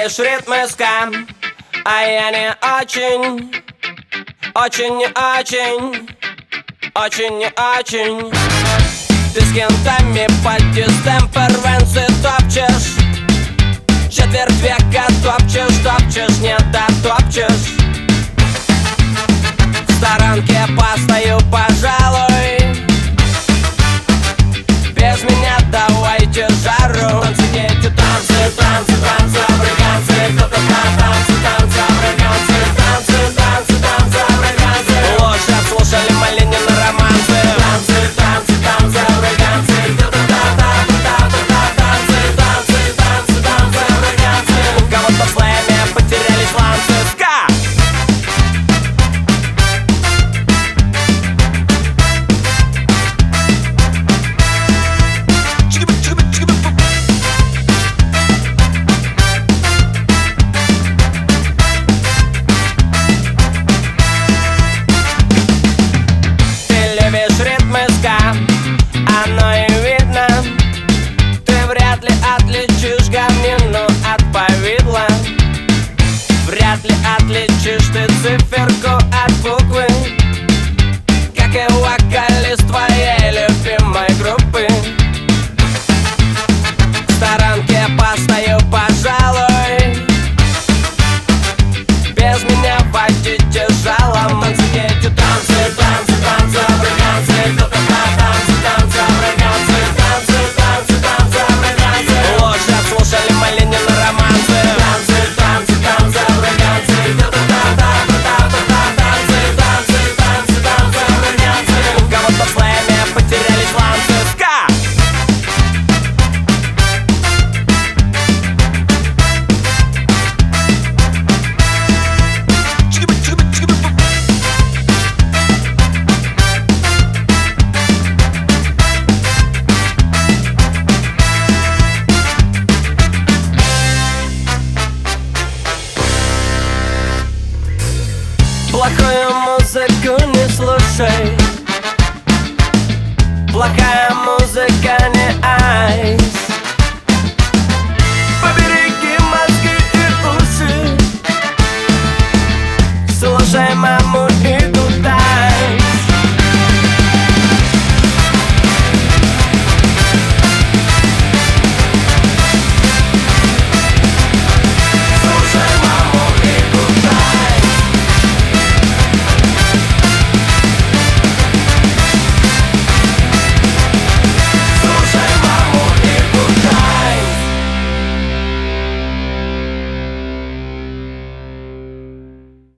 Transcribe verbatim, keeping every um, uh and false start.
любишь ритмы ска, а я не очень, очень не очень, очень не очень. Ты с кентами по дистемпервенции топчешь, четверть века топчешь, топчешь, не дотопчешь. В сторонке постою, пожалуй, без меня давайте жару. Танцы, дети, танцы, танцы, танцы, африканцы. Кто-то на танцы, танцы, африканцы. Танцы, танцы, танцы, африканцы. Лошадь слушали Малинины романсы. Танцы, танцы, танцы, африканцы. Кто-то на танцы, танцы, танцы, танцы, танцы, танцы, африканцы. У кого-то в слэме потерялись ланцы. Ска! Оно и видно, ты вряд ли отличишь говнину от повидла. Вряд ли отличишь ты циферку от буквы, как и вокалист твоей любимой группы. В сторонке постою, пожалуй, без меня водите жалом. Танцы, дети, танцы, танцы, танцы, африканцы. Кто-то на танцы, танцы, африканцы. Танцы, танцы, танцы, африканцы. Лошадь слушали Малинины романсы. Танцы, танцы, танцы, африканцы. Кто-то на танцы, танцы, танцы, танцы, танцы, танцы, африканцы. У кого-то в слэме потерялись ланцы. Ска! Плохую музыку не слушай, плохая музыка не